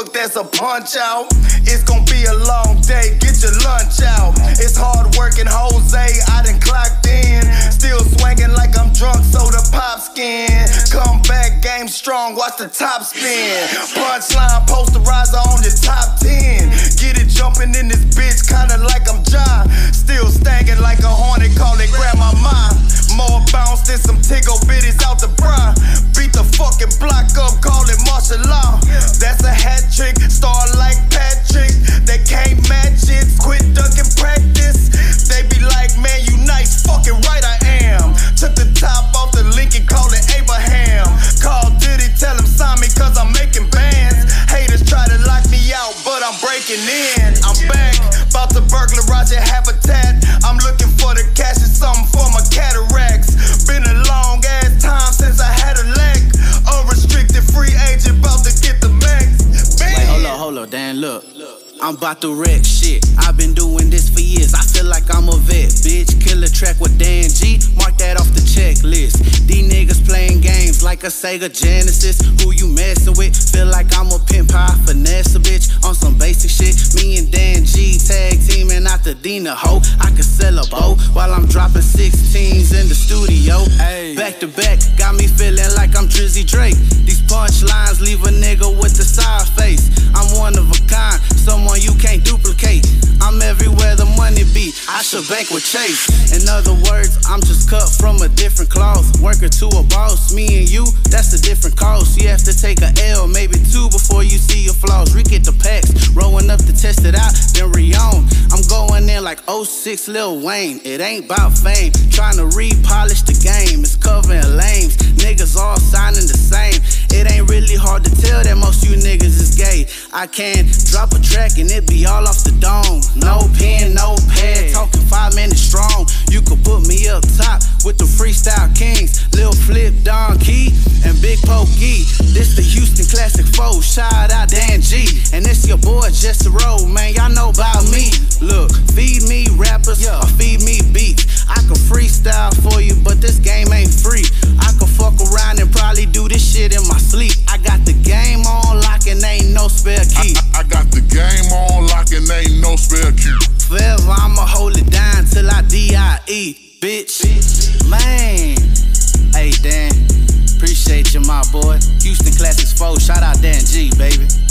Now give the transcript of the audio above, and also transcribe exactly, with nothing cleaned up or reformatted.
look, that's a punch out. It's gonna be a long day, get your lunch out. It's hard working, Jose, I done clocked in. Still swinging like I'm drunk, so the pop skin. Come back, game strong, watch the top spin. Punchline, posterizer on your top ten. Get it jumping in this bitch, kinda like I'm John. Still stangin' like a hornet, call it grandma mine. More bounce than some Tiggo bitties out the bra. Beat the fucking block up, call it martial law. That's a hat trick, star like Patrick. They can't match it, quit ducking practice. They be like, man, you nice, fucking right I am. Took the top off the Lincoln, call it Abraham. Call Diddy, tell him sign me cause I'm making bands. Haters try to lock me out, but I'm breaking in. I'm back, about to burglarize your habitat. I'm looking for the cash and something for my cataracts. Been a long ass time since I had a leg. Unrestricted free agent, about to get the max. Bang. Wait, hold up, hold up, Dan, look. I'm about to wreck shit. I've been doing this for years. I feel like I'm a vet, bitch. Kill a track with Dan G. Mark that off the checklist. These niggas playing games like a Sega Genesis. Who you messing with? Feel like I'm a pimp, I finesse a bitch on some basic shit. Me and Dan G tag teaming out the Dina hoe. I can sell a bow while I'm dropping sixteens in the studio. Ay. Back to back, got me feeling like I'm Drizzy Drake. These punchlines leave a nigga with the side face. I'm one of a kind, someone you can't duplicate. I'm everywhere the money be, I should bank with Chase. In other words, I'm just cut from a different cloth. Worker to a boss, me and you, that's a different cost. You have to take a L, maybe two before you see your flaws. Re-get the packs, rolling up to test it out, then re-on. I'm going in like oh six Lil Wayne. It ain't about fame, trying to re-polish the game. It's covering lames, niggas all signing the same. It ain't really hard to tell that most you niggas is gay. I can drop a track and it be all off the dome. No pen, no pad, talking five minutes strong. You could put me up top with the freestyle kings, Lil Flip, Don Key, and Big Pokey. This the Houston Classic four, shout out Dan G. And it's your boy Jesse Rowe, man, y'all know about me. Look, feed me rappers or feed me beats. I can freestyle for you, but this game ain't free. I can fuck around and probably do this shit in my sleep. I got the game on lock and ain't no spare key. I, I got the game on lock and ain't no spare key. Forever I'ma hold it down till I D I E, bitch. Man, hey Dan, appreciate you, my boy. Houston Classics four, shout out Dan G, baby.